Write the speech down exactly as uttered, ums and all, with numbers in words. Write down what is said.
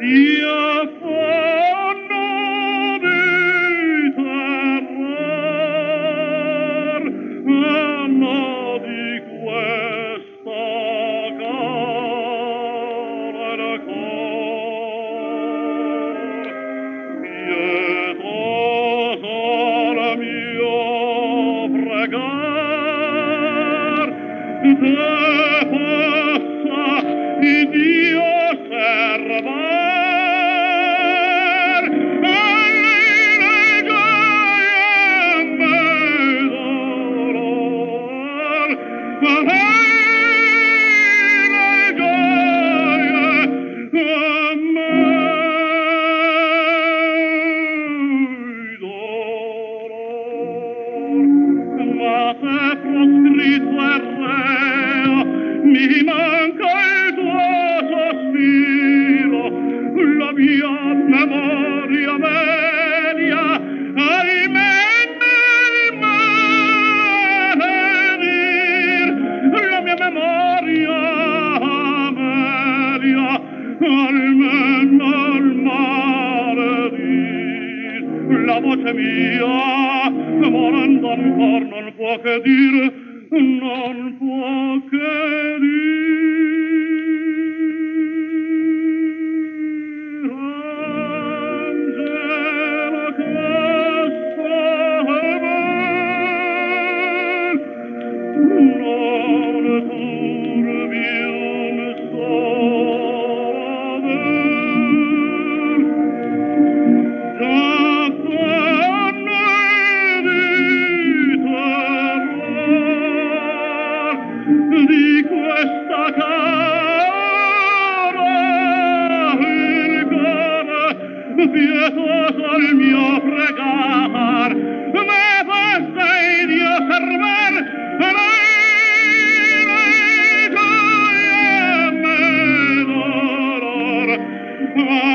io affanno di terror, anno di questa cara cor. Pietosa la mio pregar, te possa Dio servar, alle gioie me dolor, alle gioie me dolor. Ma se proscritto è reo, mi manca il tuo sospiro, la mia memoria media, ahimè me maledir, la mia memoria media, almeno il maledir, la voce mia, morendo ancor non può che dire, non può che dire. Angela, che stai ben, non turbium sover, d'affanno di terror, di questa cara il cuore, pietosa il mio pregar, me possa Dio servar, lei, lei, gioia me dolor,